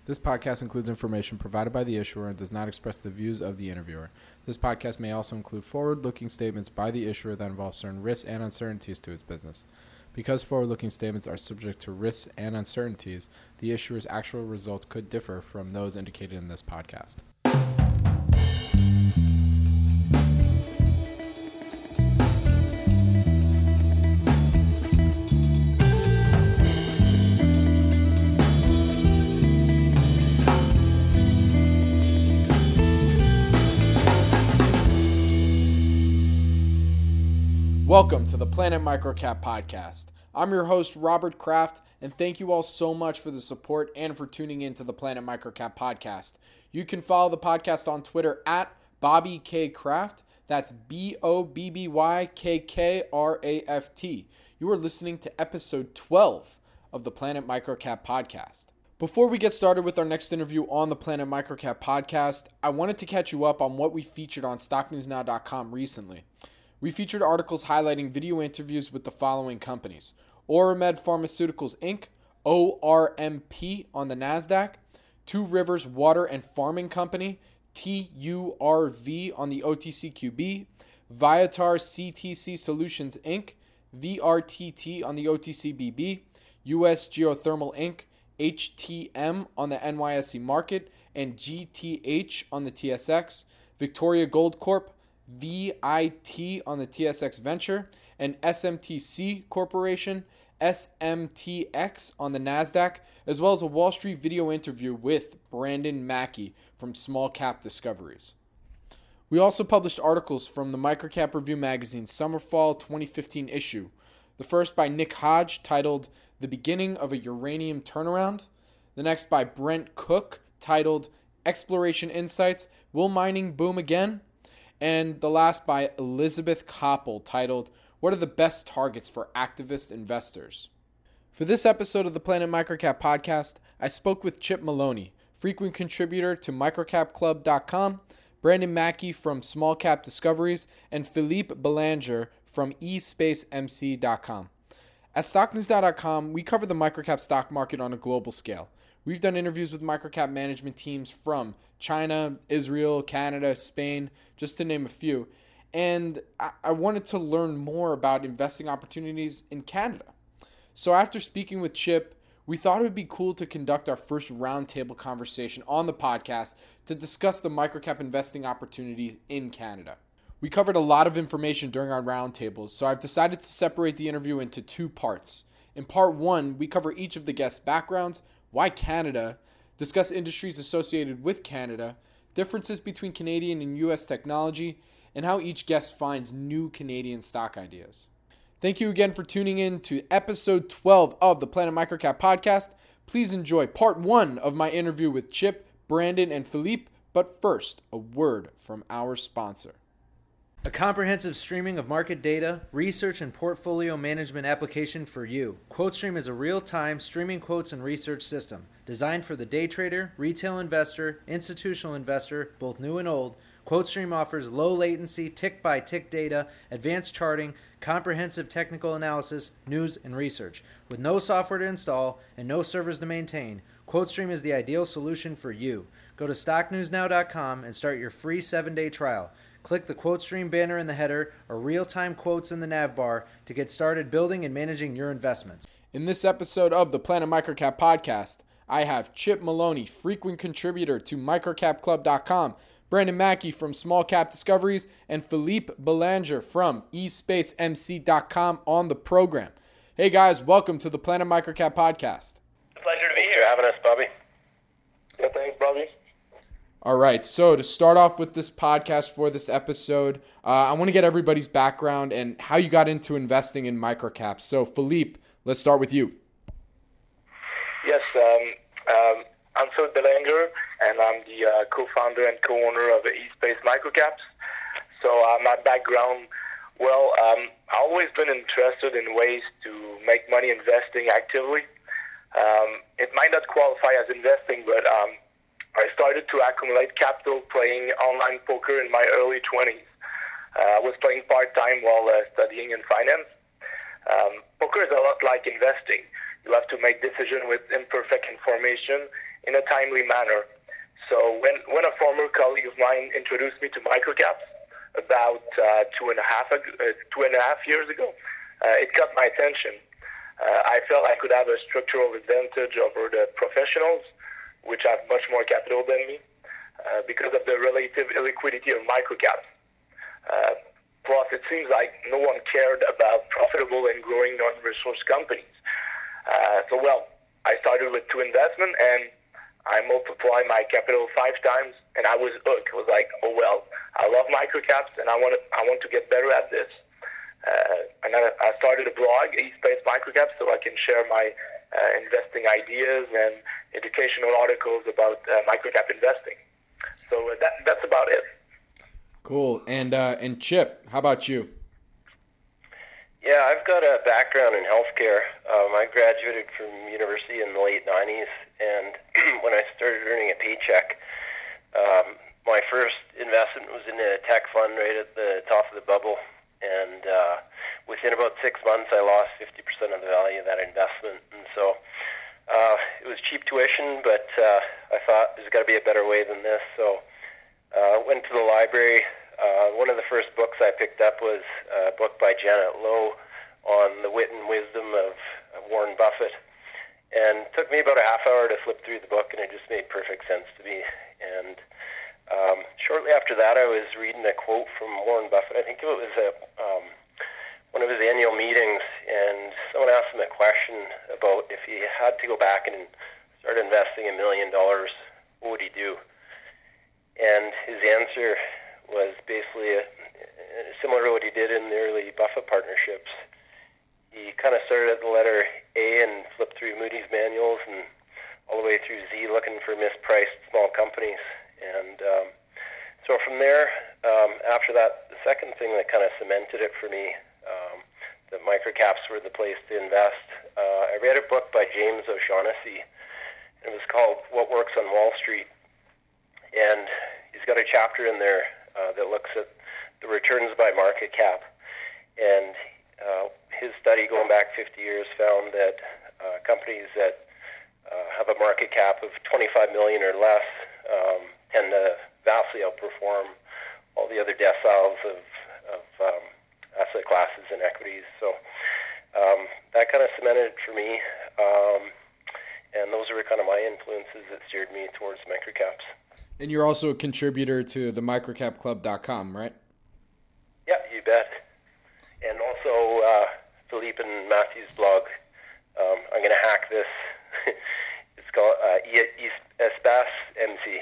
This podcast includes information provided by the issuer and does not express the views of the interviewer. This podcast may also include forward-looking statements by the issuer that involve certain risks and uncertainties to its business. Because forward-looking statements are subject to risks and uncertainties, the issuer's actual results could differ from those indicated in this podcast. Welcome to the Planet Microcap Podcast. I'm your host, Robert Kraft, and thank you all so much for the support and for tuning in to the Planet Microcap Podcast. You can follow the podcast on Twitter at Bobby K. Kraft. That's BOBBYKKRAFT. You are listening to episode 12 of the Planet Microcap Podcast. Before we get started with our next interview on the Planet Microcap Podcast, I wanted to catch you up on what we featured on StockNewsNow.com recently. We featured articles highlighting video interviews with the following companies: Oramed Pharmaceuticals, Inc., ORMP on the NASDAQ, Two Rivers Water and Farming Company, TURV on the OTCQB, Viatar CTC Solutions, Inc., VRTT on the OTCBB, US Geothermal, Inc., HTM on the NYSE market, and GTH on the TSX, Victoria Gold Corp., VIT on the TSX Venture, and SMTC Corporation, SMTX on the NASDAQ, as well as a Wall Street video interview with Brandon Mackey from Small Cap Discoveries. We also published articles from the Microcap Review magazine's Summer-Fall 2015 issue. The first by Nick Hodge, titled The Beginning of a Uranium Turnaround. The next by Brent Cook, titled Exploration Insights, Will Mining Boom Again? And the last by Elizabeth Koppel, titled, What are the Best Targets for Activist Investors? For this episode of the Planet Microcap Podcast, I spoke with Chip Maloney, frequent contributor to microcapclub.com, Brandon Mackey from Small Cap Discoveries, and Philippe Belanger from eSpaceMC.com. At StockNewsNow.com, we cover the microcap stock market on a global scale. We've done interviews with microcap management teams from China, Israel, Canada, Spain, just to name a few. And I wanted to learn more about investing opportunities in Canada. So after speaking with Chip, we thought it would be cool to conduct our first roundtable conversation on the podcast to discuss the microcap investing opportunities in Canada. We covered a lot of information during our roundtables, so I've decided to separate the interview into two parts. In part one, we cover each of the guests' backgrounds, why Canada, discuss industries associated with Canada, differences between Canadian and U.S. technology, and how each guest finds new Canadian stock ideas. Thank you again for tuning in to episode 12 of the Planet Microcap Podcast. Please enjoy part one of my interview with Chip, Brandon, and Philippe. But first, a word from our sponsor. A comprehensive streaming of market data, research, and portfolio management application for you. QuoteStream is a real-time streaming quotes and research system designed for the day trader, retail investor, institutional investor, both new and old. QuoteStream offers low latency, tick-by-tick data, advanced charting, comprehensive technical analysis, news, and research. With no software to install and no servers to maintain, QuoteStream is the ideal solution for you. Go to StockNewsNow.com and start your free 7-day trial. Click the QuoteStream banner in the header or real-time quotes in the nav bar to get started building and managing your investments. In this episode of the Planet Microcap Podcast, I have Chip Maloney, frequent contributor to microcapclub.com, Brandon Mackey from Small Cap Discoveries, and Philippe Belanger from eSpaceMC.com on the program. Hey guys, welcome to the Planet Microcap Podcast. Pleasure to be here. Having us, Bobby. Yeah, thanks, Bobby. All right, so to start off with this podcast for this episode, I want to get everybody's background and how you got into investing in microcaps. So, Philippe, let's start with you. Yes, I'm Philippe Belanger, and I'm the co-founder and co-owner of eSpace Microcaps. So my background, I've always been interested in ways to make money investing actively. It might not qualify as investing, but I started to accumulate capital playing online poker in my early 20s. I was playing part-time while studying in finance. Poker is a lot like investing. You have to make decisions with imperfect information, in a timely manner. So when a former colleague of mine introduced me to microcaps about 2.5 years ago, it caught my attention. I felt I could have a structural advantage over the professionals, which have much more capital than me, because of the relative illiquidity of microcaps. Plus, it seems like no one cared about profitable and growing non-resource companies. I started with 2 investments, and I multiplied my capital 5 times, and I was hooked. I was like, I love microcaps, and I want to get better at this. And I started a blog, East-Based Microcaps, so I can share my investing ideas and educational articles about microcap investing. So that's about it. Cool. And Chip, how about you? Yeah, I've got a background in healthcare. I graduated from university in the late 90s, and when I started earning a paycheck, my first investment was in a tech fund right at the top of the bubble, and within about 6 months, I lost 50% of the value of that investment. And so it was cheap tuition, but I thought there's got to be a better way than this. So went to the library. One of the first books I picked up was a book by Janet Lowe on the wit and wisdom of Warren Buffett. And it took me about a half hour to flip through the book, and it just made perfect sense to me. And shortly after that, I was reading a quote from Warren Buffett. I think it was one of his annual meetings, and someone asked him a question about if he had to go back and start investing $1 million, what would he do? And his answer was basically similar to what he did in the early Buffett partnerships. He kind of started at the letter A and flipped through Moody's manuals and all the way through Z looking for mispriced small companies. And so from there, after that, the second thing that kind of cemented it for me, that microcaps were the place to invest, I read a book by James O'Shaughnessy. It was called What Works on Wall Street. And he's got a chapter in there that looks at the returns by market cap. And his study going back 50 years found that companies that have a market cap of 25 million or less tend to vastly outperform all the other deciles of asset classes and equities. So that kind of cemented it for me. And those were kind of my influences that steered me towards microcaps. And you're also a contributor to the microcapclub.com, right? Yeah, you bet. And also Philippe and Matthew's blog. I'm going to hack this. It's called Espace MC.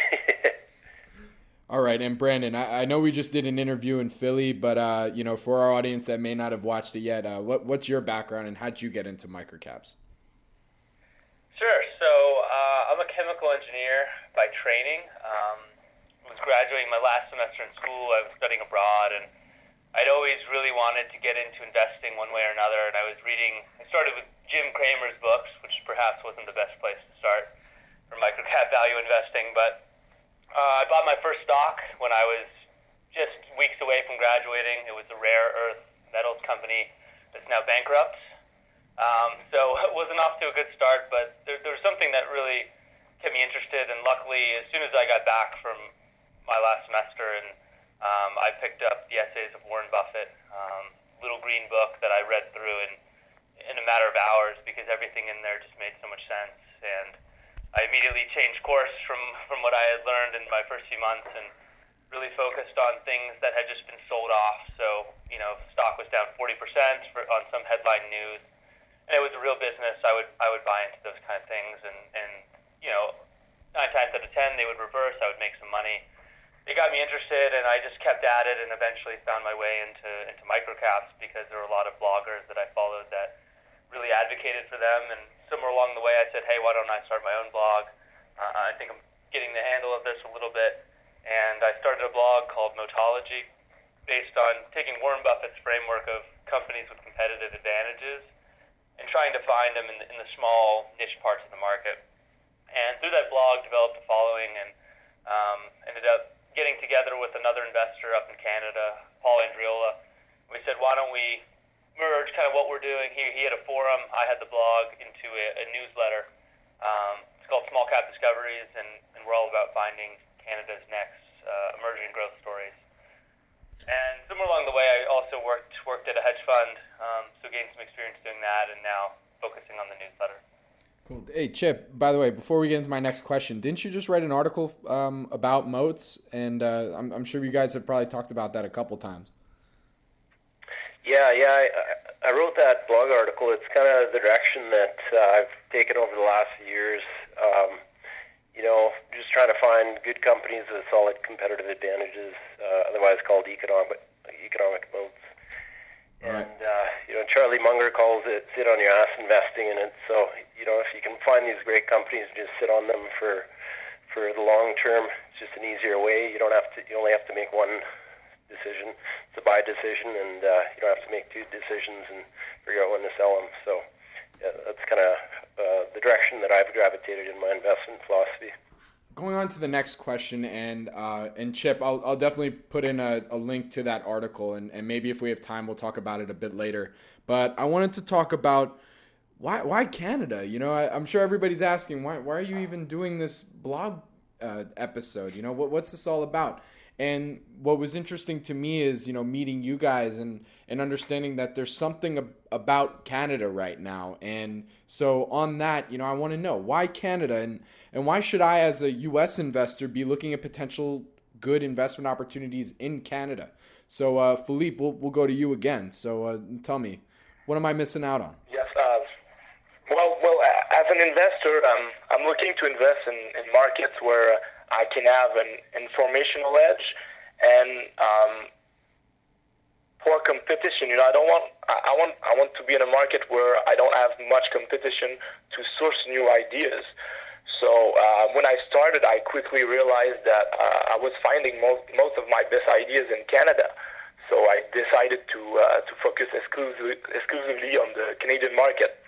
All right, and Brandon, I know we just did an interview in Philly, but for our audience that may not have watched it yet, what's your background and how'd you get into microcaps? Sure. So I'm a chemical engineer by training. I was graduating my last semester in school. I was studying abroad, and I'd always really wanted to get into investing one way or another. And I started with Jim Cramer's books, which perhaps wasn't the best place to start for microcap value investing. But I bought my first stock when I was just weeks away from graduating. It was a rare earth metals company that's now bankrupt. So it wasn't off to a good start, but there was something that really kept me interested. And luckily, as soon as I got back from my last semester, and I picked up the essays of Warren Buffett, little green book that I read through in a matter of hours because everything in there just made so much sense. And I immediately changed course from what I had learned in my first few months and really focused on things that had just been sold off. So, stock was down 40% on some headline news. And it was a real business. I would buy into those kind of things, and 9 times out of 10 they would reverse. I would make some money. They got me interested, and I just kept at it, and eventually found my way into microcaps because there were a lot of bloggers that I followed that really advocated for them. And somewhere along the way, I said, hey, why don't I start my own blog? I think I'm getting the handle of this a little bit, and I started a blog called Notology, based on taking Warren Buffett's framework of companies with competitive advantages and trying to find them in the small niche parts of the market. And through that blog, developed a following and ended up getting together with another investor up in Canada, Paul Andriola. We said, why don't we merge kind of what we're doing? He had a forum, I had the blog, into a newsletter. It's called Small Cap finding Canada's next emerging growth stories. And somewhere along the way, I also worked at a hedge fund, so gained some experience doing that, and now focusing on the newsletter. Cool. Hey, Chip, by the way, before we get into my next question, didn't you just write an article about moats? And I'm sure you guys have probably talked about that a couple times. Yeah, I wrote that blog article. It's kind of the direction that I've taken over the last few years. Just trying to find good companies with solid competitive advantages, otherwise called economic moats. Right. And Charlie Munger calls it "sit on your ass investing" in it. So if you can find these great companies and just sit on them for the long term, it's just an easier way. You only have to make one decision. It's a buy decision, and you don't have to make two decisions and figure out when to sell them. So that's kind of the direction that I've gravitated in my investment philosophy. Going on to the next question, and Chip, I'll definitely put in a link to that article, and maybe if we have time, we'll talk about it a bit later. But I wanted to talk about why Canada. I'm sure everybody's asking why are you even doing this blog episode? What's this all about? And what was interesting to me is, meeting you guys and understanding that there's something about Canada right now. And so on that, I want to know why Canada and why should I, as a U.S. investor, be looking at potential good investment opportunities in Canada? So Philippe, we'll go to you again. So tell me, what am I missing out on? Yes. Well, as an investor, I'm looking to invest in markets where I can have an informational edge and poor competition. I want to be in a market where I don't have much competition to source new ideas. So when I started, I quickly realized that I was finding most of my best ideas in Canada. So I decided to focus exclusively on the Canadian market.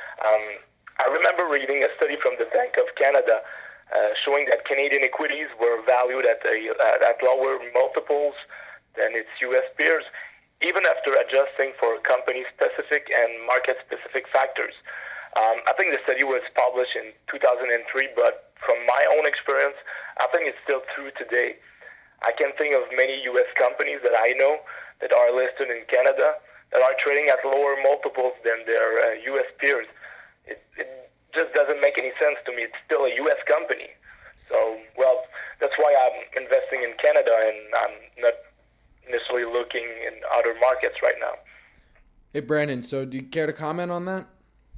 I remember reading a study from the Bank of Canada showing that Canadian equities were valued at lower multiples than its U.S. peers, even after adjusting for company-specific and market-specific factors. I think the study was published in 2003, but from my own experience, I think it's still true today. I can think of many U.S. companies that I know that are listed in Canada that are trading at lower multiples than their U.S. peers. It just doesn't make any sense to me. It's still a U.S. company. So, that's why I'm investing in Canada, and I'm not necessarily looking in other markets right now. Hey, Brandon, so do you care to comment on that?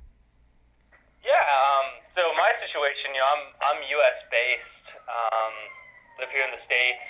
Yeah, so my situation, I'm U.S.-based, live here in the States,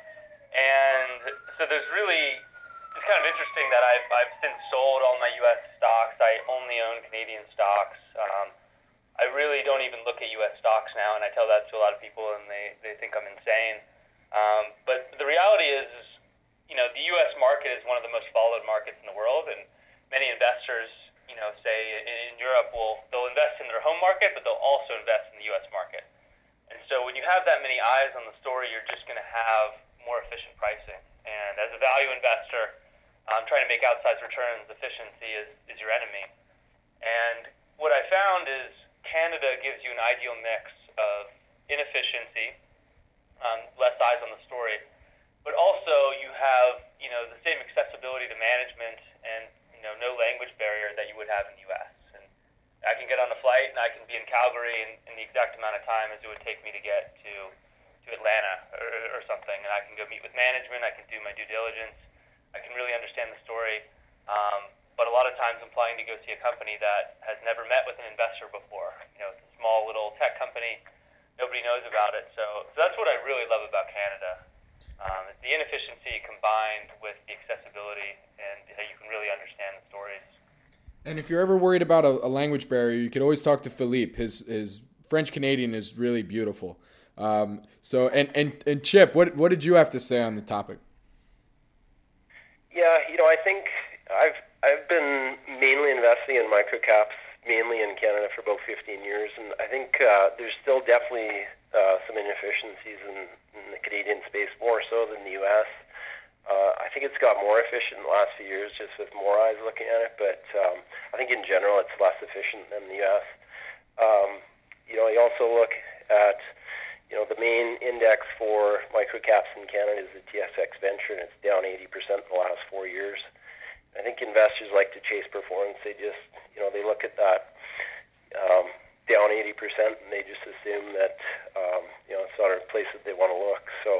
and so it's kind of interesting that I've since sold all my U.S. stocks. I only own Canadian stocks. I really don't even look at U.S. stocks now, and I tell that to a lot of people, and they think I'm insane. But the reality is, the U.S. market is one of the most followed markets in the world, and many investors, say in Europe, they'll invest in their home market, but they'll also invest in the U.S. market. And so when you have that many eyes on the story, you're just going to have more efficient pricing. And as a value investor, trying to make outsized returns, efficiency is your enemy. And what I found is Canada gives you an ideal mix of inefficiency, less eyes on the story, but also you have, the same accessibility to management and, no language barrier that you would have in the U.S. And I can get on a flight and I can be in Calgary in the exact amount of time as it would take me to get to Atlanta or something, and I can go meet with management, I can do my due diligence, I can really understand the story. But a lot of times I'm planning to go see a company that has never met with an investor before. It's a small little tech company, nobody knows about it. So that's what I really love about Canada. It's the inefficiency combined with the accessibility, and how you can really understand the stories. And if you're ever worried about a language barrier, you could always talk to Philippe. His French Canadian is really beautiful. So Chip, what did you have to say on the topic? Yeah, I think I've been mainly investing in microcaps, mainly in Canada for about 15 years, and I think there's still definitely some inefficiencies in the Canadian space, more so than the U.S. I think it's got more efficient in the last few years, just with more eyes looking at it, but I think in general it's less efficient than the U.S. You also look at, the main index for microcaps in Canada is the TSX Venture, and it's down 80% in the last 4 years. I think investors like to chase performance. They just, they look at that down 80% and they just assume that, it's not a place that they want to look. So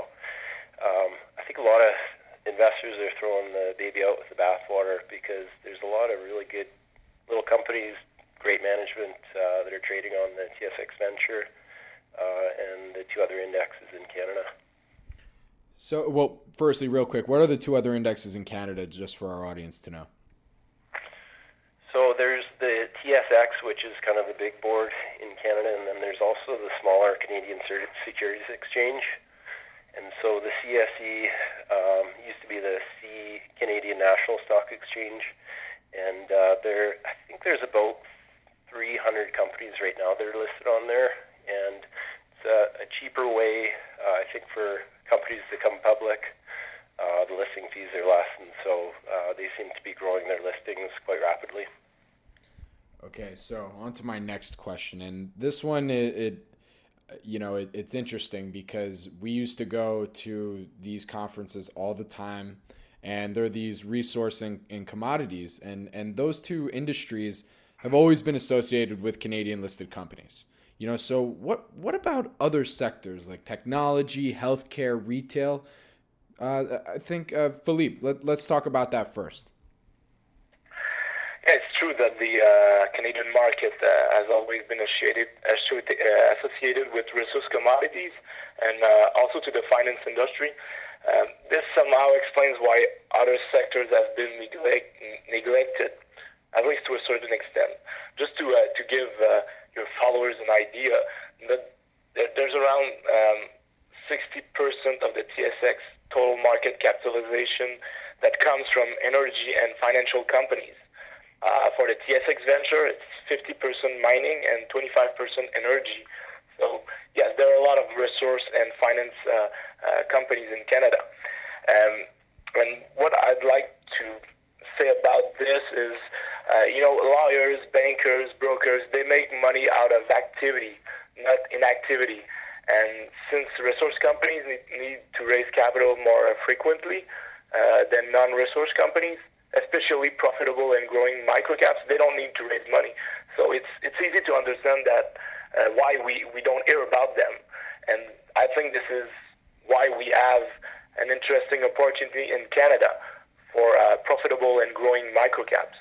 I think a lot of investors are throwing the baby out with the bathwater because there's a lot of really good little companies, great management that are trading on the TSX Venture and the two other indexes in Canada. So, well, firstly, real quick, what are the two other indexes in Canada, just for our audience to know? So there's the TSX, which is kind of the big board in Canada, and then there's also the smaller Canadian Securities Exchange. And so the CSE used to be the Canadian National Stock Exchange, and I think there's about 300 companies right now that are listed on there, and it's a cheaper way, I think, for companies to come public. The listing fees are less, and so they seem to be growing their listings quite rapidly. Okay, so on to my next question, and this one, it's interesting because we used to go to these conferences all the time, and there are these resource and commodities, and those two industries have always been associated with Canadian listed companies. So what about other sectors like technology, healthcare, retail? I think Philippe, let's talk about that first. Yeah, it's true that the Canadian market has always been associated with resource commodities and also to the finance industry. This somehow explains why other sectors have been neglected, at least to a certain extent. Just to give your followers an idea, there's around 60% of the TSX total market capitalization that comes from energy and financial companies. For the TSX Venture, it's 50% mining and 25% energy. So, yes, there are a lot of resource and finance companies in Canada. And what I'd like to say about this is, lawyers, bankers, brokers, they make money out of activity, not inactivity. And since resource companies need to raise capital more frequently than non-resource companies, especially profitable and growing microcaps, they don't need to raise money. So it's easy to understand that why we don't hear about them. And I think this is why we have an interesting opportunity in Canada for profitable and growing microcaps.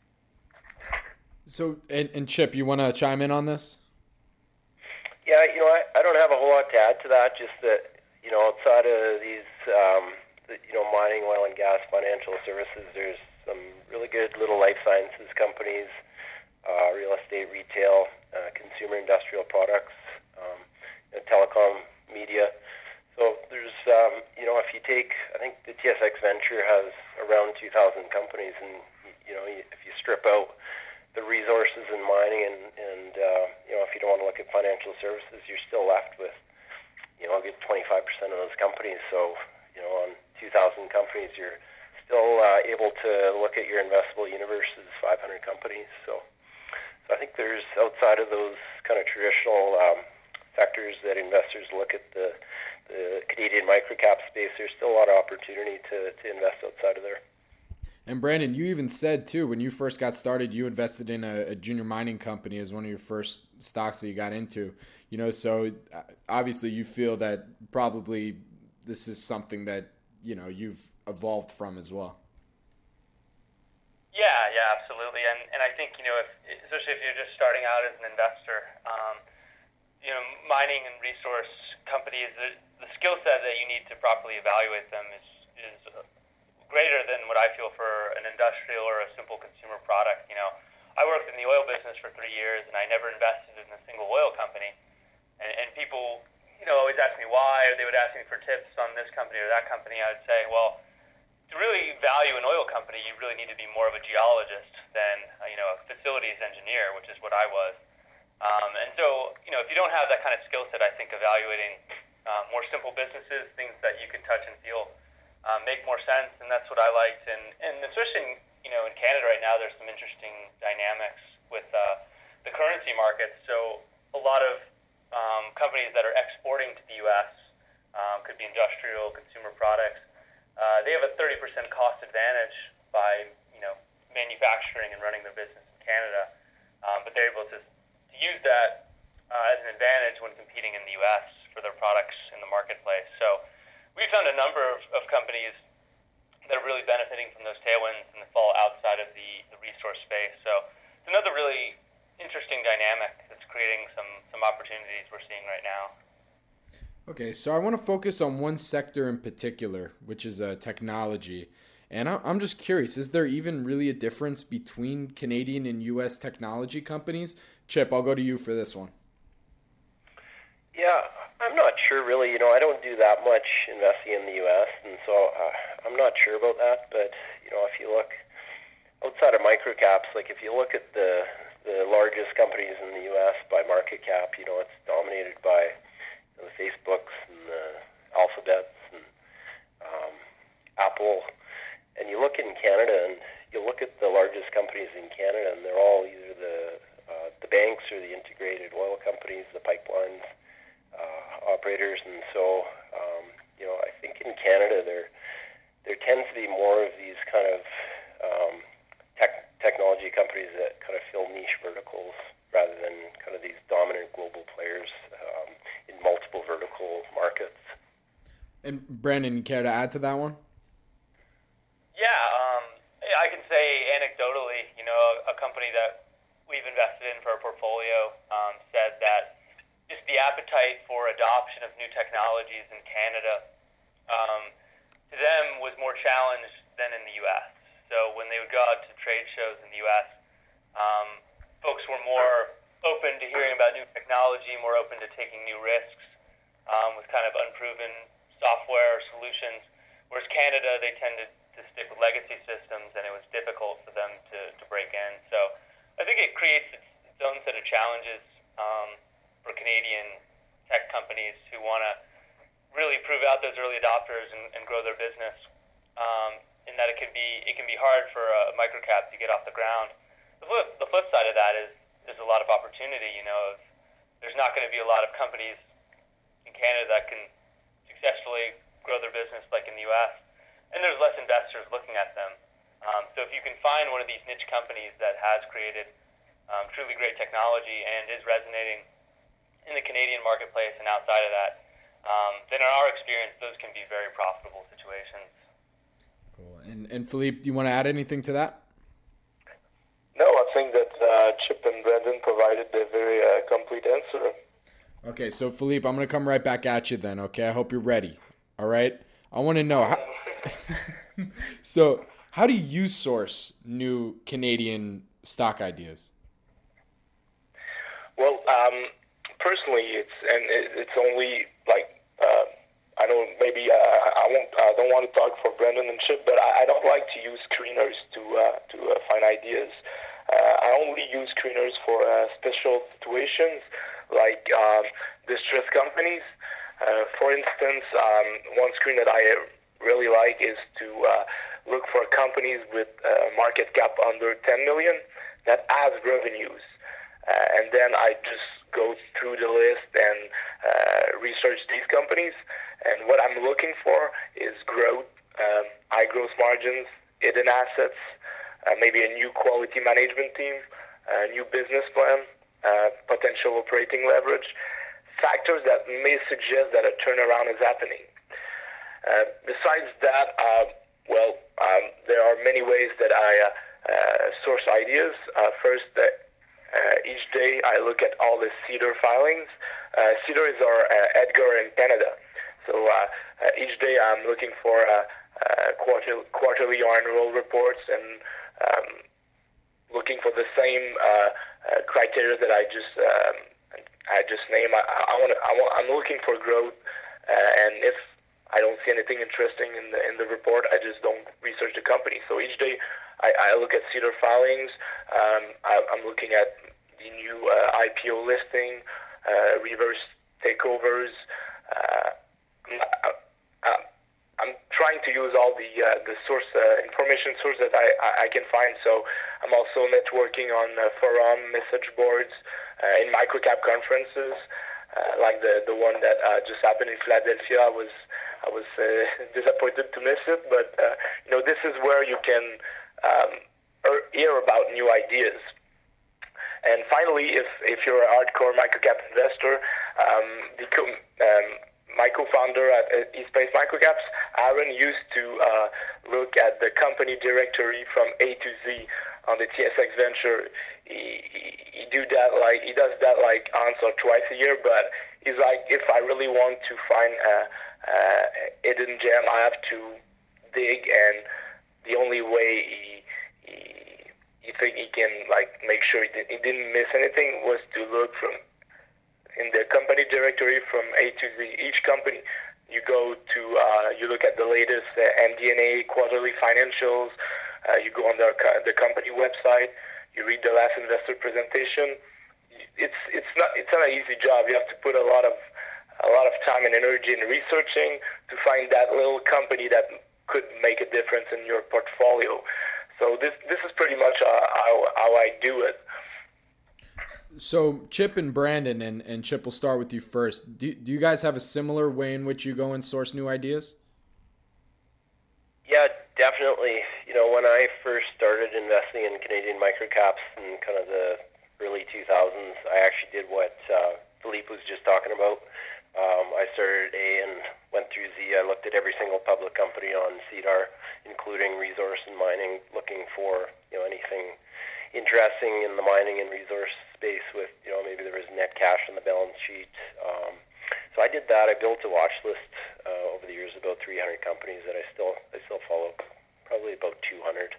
So, and Chip, you want to chime in on this? Yeah, I don't have a whole lot to add to that, just that, outside of these mining, oil and gas, financial services, there's some really good little life sciences companies, real estate, retail, consumer industrial products, telecom, media. So there's, if you take, I think the TSX Venture has around 2,000 companies, and, if you strip out the resources in mining and if you don't want to look at financial services, you're still left with, a good 25% of those companies. So, on 2,000 companies, you're still able to look at your investable universe as 500 companies. So I think there's, outside of those kind of traditional sectors that investors look at the Canadian microcap space, there's still a lot of opportunity to invest outside of there. And Brandon, you even said too, when you first got started, you invested in a junior mining company as one of your first stocks that you got into. So obviously you feel that probably this is something that you've evolved from as well. Yeah, absolutely. And I think especially if you're just starting out as an investor, mining and resource companies, the skill set that you need to properly evaluate them is greater than what I feel for an industrial or a simple consumer product. I worked in the oil business for 3 years, and I never invested in a single oil company. And people, always ask me why, or they would ask me for tips on this company or that company. I would say, well, to really value an oil company, you really need to be more of a geologist than a facilities engineer, which is what I was. And so, if you don't have that kind of skill set, I think evaluating more simple businesses, things that you can touch and feel, make more sense, and that's what I liked. And especially in Canada right now, there's some interesting dynamics with the currency markets. So a lot of companies that are exporting to the U.S., could be industrial, consumer products, they have a 30% cost advantage by, manufacturing and running their business in Canada, but they're able to use that as an advantage when competing in the U.S. for their products in the marketplace. So we found a number of companies that are really benefiting from those tailwinds and that fall outside of the resource space. So it's another really interesting dynamic that's creating some opportunities we're seeing right now. Okay, so I want to focus on one sector in particular, which is technology. And I'm just curious, is there even really a difference between Canadian and U.S. technology companies? Chip, I'll go to you for this one. Yeah, I'm not sure really. I don't do that much investing in the U.S., and so I'm not sure about that. But, if you look outside of microcaps, like if you look at the largest companies in the U.S. by market cap, it's dominated by the Facebooks and the Alphabets and Apple. And you look in Canada, and you look at the largest companies in Canada, and they're all either the banks or the integrated oil companies, the pipelines operators. And so, I think in Canada there tends to be more of these kind of technology companies that kind of fill niche verticals rather than kind of these dominant global players in multiple vertical markets. And Brandon, you care to add to that one? Yeah, I can say anecdotally, a company that we've invested in for our portfolio said that just the appetite for adoption of new technologies in Canada to them was more challenged than in the U.S. So when they would go out to trade shows in the U.S., folks were more open to hearing about new technology, more open to taking new risks with kind of unproven software solutions, whereas Canada, they tended to stick with legacy systems, and it was difficult for them to break in. So I think it creates its own set of challenges for Canadian tech companies who want to really prove out those early adopters and grow their business. In that it can be hard for a microcap to get off the ground. The flip side of that is there's a lot of opportunity. There's not going to be a lot of companies in Canada that can successfully grow their business like in the U.S., and there's less investors looking at them. So if you can find one of these niche companies that has created truly great technology and is resonating in the Canadian marketplace and outside of that, then in our experience, those can be very profitable situations. Cool. And Philippe, do you want to add anything to that? No, I think that Chip and Brandon provided a very complete answer. Okay, so Philippe, I'm going to come right back at you then, okay? I hope you're ready, all right? I want to know, so how do you source new Canadian stock ideas? Well, personally, it's only like I don't want to talk for Brendan and Chip, but I don't like to use screeners to find ideas. I only use screeners for special situations like distressed companies. For instance, one screen that I really like is to look for companies with market cap under 10 million that have revenues. And then I just go through the list and research these companies. And what I'm looking for is growth, high growth margins, hidden assets, maybe a new quality management team, a new business plan, potential operating leverage, factors that may suggest that a turnaround is happening. Besides that, there are many ways that I source ideas. First, each day I look at all the CEDAR filings. CEDAR is our EDGAR in Canada. So each day I'm looking for quarterly or annual reports and looking for the same criteria that I just named. I'm looking for growth, and if I don't see anything interesting in the report, I just don't research the company. So each day I look at CEDAR filings. I'm looking at the new IPO listing, reverse takeovers. I'm trying to use all the information source that I can find. So I'm also networking on forum message boards, in microcap conferences. like the one that just happened in Philadelphia. I was disappointed to miss it, but this is where you can hear about new ideas. And finally, if you're a hardcore microcap investor, my co-founder at eSpace Microcaps, Aaron, used to look at the company directory from A to Z on the TSX Venture. He does that like once or twice a year, but he's like, if I really want to find a hidden gem, I have to dig, and the only way he think he can like make sure he didn't miss anything was to look in the company directory from A to Z. Each company, you go to, you look at the latest MD&A, quarterly financials. You go on the company website. You read the last investor presentation. It's not an easy job. You have to put a lot of time and energy in researching to find that little company that could make a difference in your portfolio. So this is pretty much how I do it. So Chip and Brandon, and Chip, will start with you first. Do you guys have a similar way in which you go and source new ideas? Yeah, definitely. When I first started investing in Canadian microcaps in kind of the early 2000s, I actually did what Philippe was just talking about. I started A and went through Z. I looked at every single public company on CDAR, including resource and mining, looking for anything interesting in the mining and resource space with maybe there was net cash on the balance sheet. So I did that. I built a watch list over the years, about 300 companies that I still follow, probably about 200.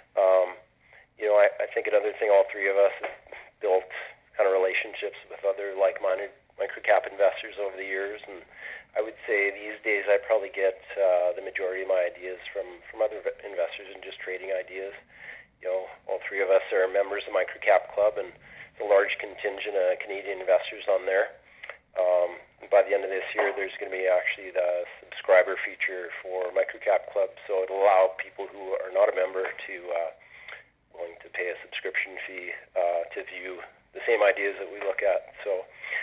I think another thing, all three of us have built kind of relationships with other like-minded microcap investors over the years, and I would say these days I probably get the majority of my ideas from other investors and just trading ideas. All three of us are members of Microcap Club, and it's a large contingent of Canadian investors on there. And by the end of this year, there's going to be actually the subscriber feature for Microcap Club, so it'll allow people who are not a member to willing to pay a subscription fee to view the same ideas that we look at. So,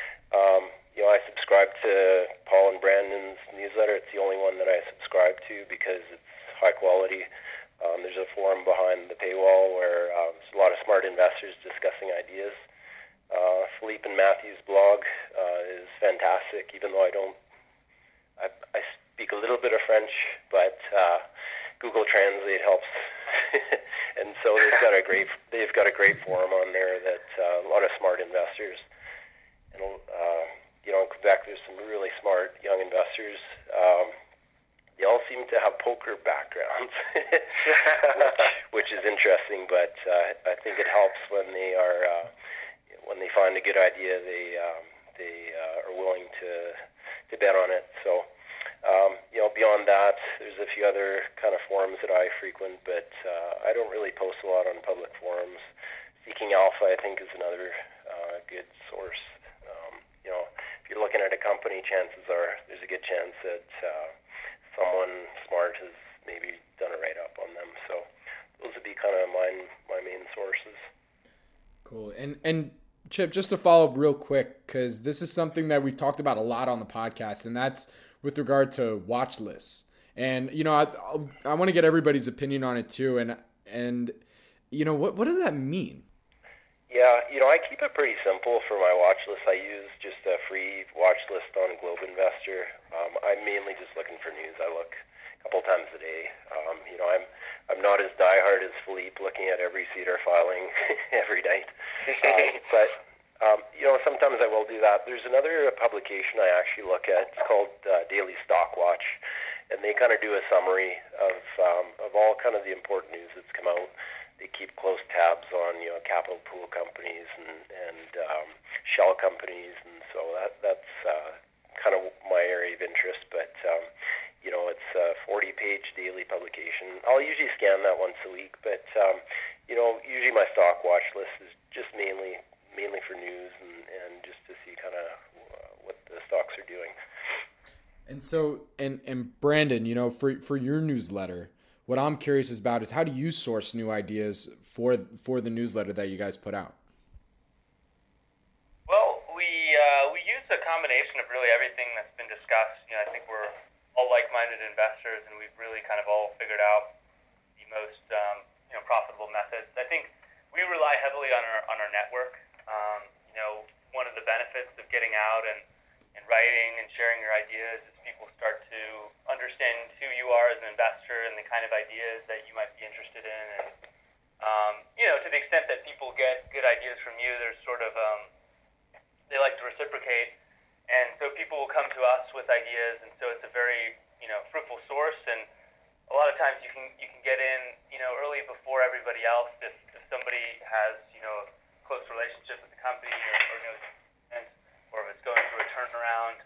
I subscribe to Paul and Brandon's newsletter. It's the only one that I subscribe to because it's high quality. There's a forum behind the paywall where there's a lot of smart investors discussing ideas. Philippe and Matthew's blog is fantastic, even though I speak a little bit of French, but Google Translate helps. And so they've got a great forum on there that a lot of smart investors. And in Quebec, there's some really smart young investors. They all seem to have poker backgrounds, which is interesting. But I think it helps when they are when they find a good idea. They are willing to bet on it. So beyond that, there's a few other kind of forums that I frequent, but I don't really post a lot on public forums. Seeking Alpha, I think, is another good source. If you're looking at a company, chances are there's a good chance that someone smart has maybe done a write-up on them. So those would be kind of my main sources. Cool. And Chip, just to follow up real quick, because this is something that we've talked about a lot on the podcast, and that's with regard to watch lists. And, I want to get everybody's opinion on it too. And what does that mean? Yeah, I keep it pretty simple for my watch list. I use just a free watch list on Globe Investor. I'm mainly just looking for news. I look a couple times a day. I'm not as diehard as Philippe, looking at every CDAR filing every night. But sometimes I will do that. There's another publication I actually look at. It's called Daily Stock Watch, and they kind of do a summary of all kind of the important news that's come out. They keep close tabs on capital pool companies and shell companies, and so that's kind of my area of interest. But it's a 40-page daily publication. I'll usually scan that once a week, but usually my stock watch list is just mainly for news and just to see kind of what the stocks are doing. And so, and Brandon, for your newsletter, what I'm curious about is how do you source new ideas for the newsletter that you guys put out? Well, we use a combination investors, and we've really kind of all figured out the most profitable methods. I think we rely heavily on our network. One of the benefits of getting out and writing and sharing your ideas is people start to understand who you are as an investor and the kind of ideas that you might be interested in. And to the extent that people get good ideas from you, there's sort of they like to reciprocate, and so people will come to us with ideas, and so it's a very fruitful source. And a lot of times you can get in early before everybody else if somebody has a close relationship with the company or knows it, or if it's going through a turnaround.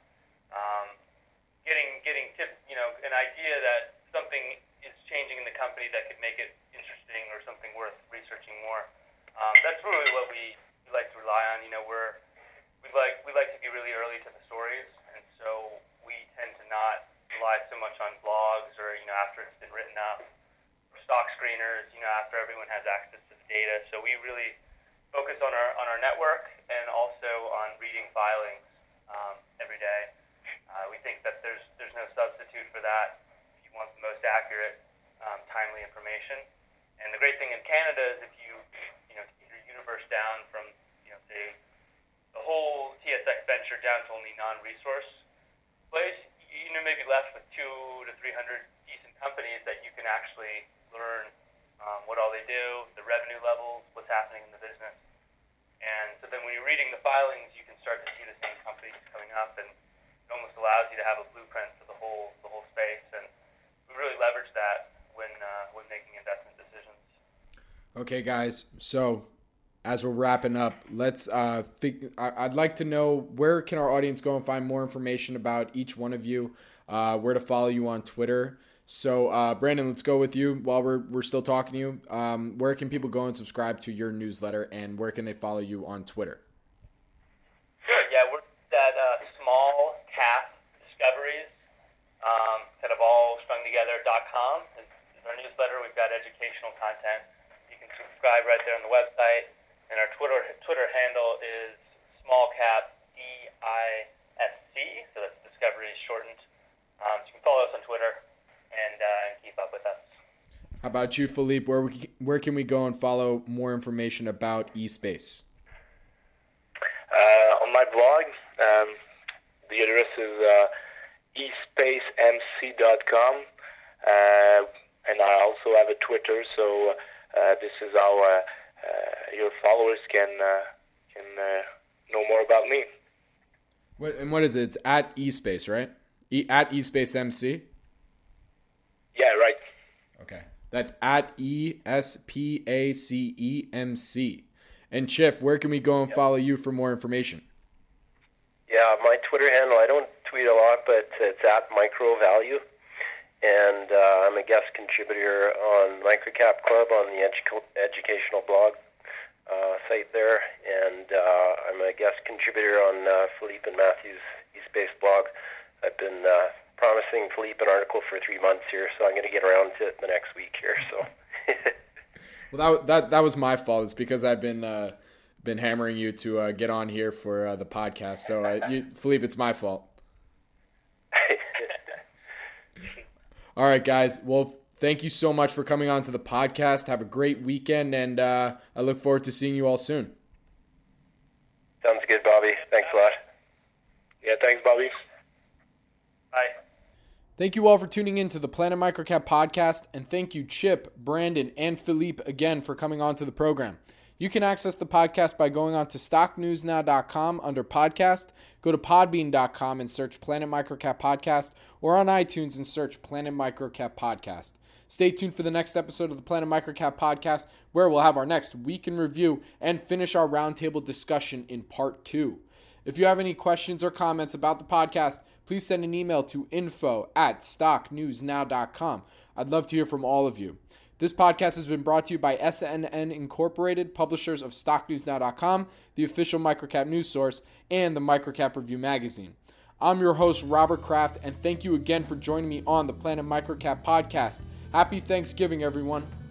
Getting tips, an idea that something is changing in the company that could make it interesting or something worth researching more. That's really what we like to rely on. We like to be really early to the stories, and so we tend to not rely so much on blogs or after it's been written up, or stock screeners after everyone has access to the data. So we really focus on our network and also on reading filings every day. We think that there's no substitute for that if you want the most accurate, timely information. And the great thing in Canada is if you keep your universe down from say the whole TSX venture down to only non-resource plays, may be left with 200 to 300 decent companies that you can actually learn what all they do, the revenue levels, what's happening in the business. And so then when you're reading the filings, you can start to see the same companies coming up, and it almost allows you to have a blueprint for the whole space. And we really leverage that when making investment decisions. Okay, guys. So as we're wrapping up, let's I'd like to know, where can our audience go and find more information about each one of you, where to follow you on Twitter. So Brandon, let's go with you while we're still talking to you. Where can people go and subscribe to your newsletter, and where can they follow you on Twitter? Sure, yeah, we're at Small Cap Discoveries, kind of all strung together.com is our newsletter. We've got educational content. You can subscribe right there on the website. And our Twitter handle is smallcapdisc, so that's Discovery shortened. So you can follow us on Twitter and keep up with us. How about you, Philippe? Where can we go and follow more information about eSpace? On my blog, the address is espacemc.com, and I also have a Twitter, so this is how your followers can know more about me. What is it? It's at eSpace, right? At eSpaceMC? Yeah, right. Okay. That's at ESPACEMC. And Chip, where can we go and follow you for more information? Yeah, my Twitter handle, I don't tweet a lot, but it's at MicroValue. And I'm a guest contributor on Microcap Club on the educational blog site there. And I'm a guest contributor on Philippe and Matthew's eSpace blog. I've been promising Philippe an article for 3 months here, so I'm going to get around to it the next week here. So, well, that was my fault. It's because I've been hammering you to get on here for the podcast. So, Philippe, it's my fault. All right, guys. Well, thank you so much for coming on to the podcast. Have a great weekend, and I look forward to seeing you all soon. Sounds good, Bobby. Thanks a lot. Yeah, thanks, Bobby. Bye. Thank you all for tuning in to the Planet Microcap podcast, and thank you, Chip, Brandon, and Philippe again for coming on to the program. You can access the podcast by going on to stocknewsnow.com under podcast, go to podbean.com and search Planet Microcap Podcast, or on iTunes and search Planet Microcap Podcast. Stay tuned for the next episode of the Planet Microcap Podcast, where we'll have our next week in review and finish our roundtable discussion in part 2. If you have any questions or comments about the podcast, please send an email to info@stocknewsnow.com. I'd love to hear from all of you. This podcast has been brought to you by SNN Incorporated, publishers of StockNewsNow.com, the official Microcap news source, and the Microcap Review magazine. I'm your host, Robert Kraft, and thank you again for joining me on the Planet Microcap podcast. Happy Thanksgiving, everyone.